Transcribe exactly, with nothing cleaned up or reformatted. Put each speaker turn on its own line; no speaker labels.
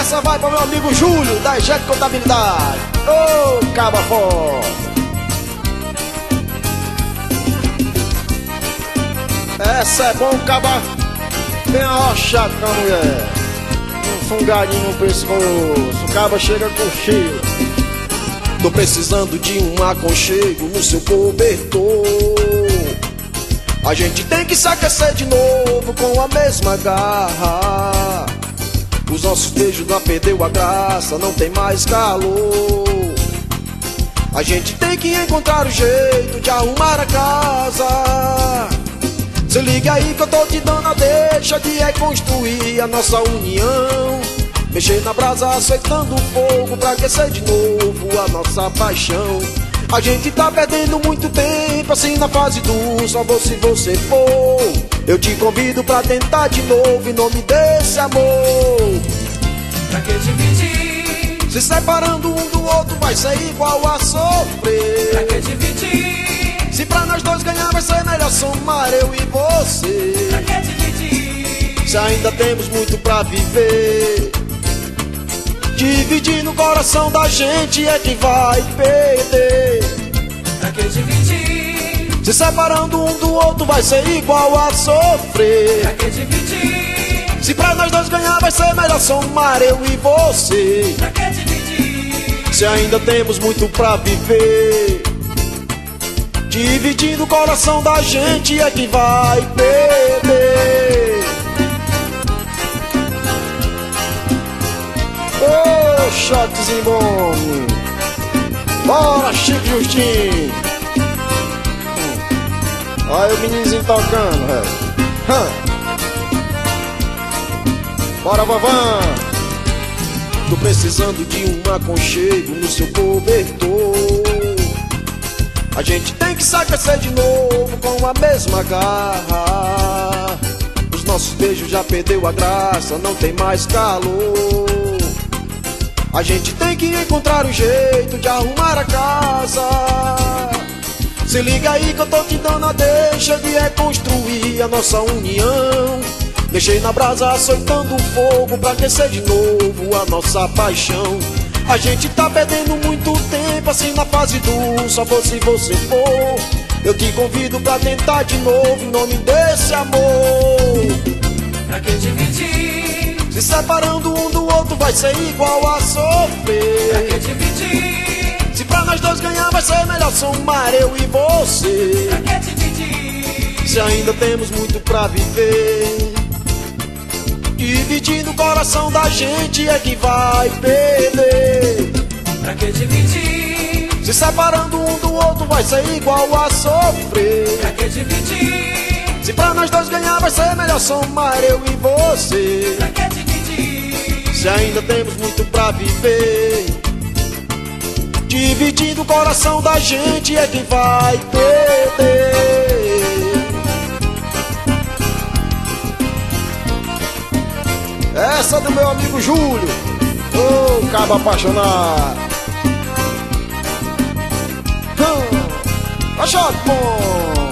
Essa vai para meu amigo Júlio, da Jet Contabilidade. Ô, oh, caba forte. Essa é bom, caba. Bem arrochado com a mulher. Um fungadinho no pescoço. O caba chega com cheiro. Tô precisando de um aconchego no seu cobertor. A gente tem que se aquecer de novo com a mesma garra. Os nossos beijos já perdeu a graça, não tem mais calor. A gente tem que encontrar o jeito de arrumar a casa. Se liga aí que eu tô te dando a deixa de reconstruir a nossa união. Mexer na brasa, aceitando o fogo pra aquecer de novo a nossa paixão. A gente tá perdendo muito tempo assim na fase do só vou se você for. Eu te convido pra tentar de novo em nome desse amor.
Pra que dividir?
Se separando um do outro vai ser igual a sofrer.
Pra que dividir?
Se pra nós dois ganhar vai ser melhor somar eu e você.
Pra que dividir?
Se ainda temos muito pra viver. Dividir no coração da gente é que vai perder.
Pra que dividir?
Se separando um do outro vai ser igual a sofrer.
Pra que dividir?
Se pra nós dois ganhar vai ser melhor somar eu e você.
Pra que dividir?
Se ainda temos muito pra viver. Dividir no coração da gente é que vai perder. Ô, oh, shotzinho bom. Bora, Chico Justinho. Olha o meninozinho tocando, velho. Bora, vovã. Tô precisando de um aconchego no seu cobertor. A gente tem que se aquecer de novo com a mesma garra. Os nossos beijos já perdeu a graça, não tem mais calor. A gente tem que encontrar um jeito de arrumar a casa. Se liga aí que eu tô te dando a deixa de reconstruir a nossa união. Deixei na brasa açoitando o fogo pra aquecer de novo a nossa paixão. A gente tá perdendo muito tempo assim na fase do só vou se você for. Eu te convido pra tentar de novo em nome desse amor.
Pra que dividir?
Se separando um do outro vai ser igual a sofrer.
Pra que dividir?
Se pra nós dois ganhar vai ser melhor somar eu e você.
Pra que dividir?
Se ainda temos muito pra viver. Dividir no coração da gente é que vai perder.
Pra que dividir?
Se separando um do outro vai ser igual a sofrer.
Pra que dividir?
Se pra nós dois ganhar vai ser melhor somar eu e você.
Pra que dividir?
Se ainda temos muito pra viver. Dividir no coração da gente é que vai perder. Essa é do meu amigo Júlio. Ô, oh, cabo apaixonado. Hum, achado bom.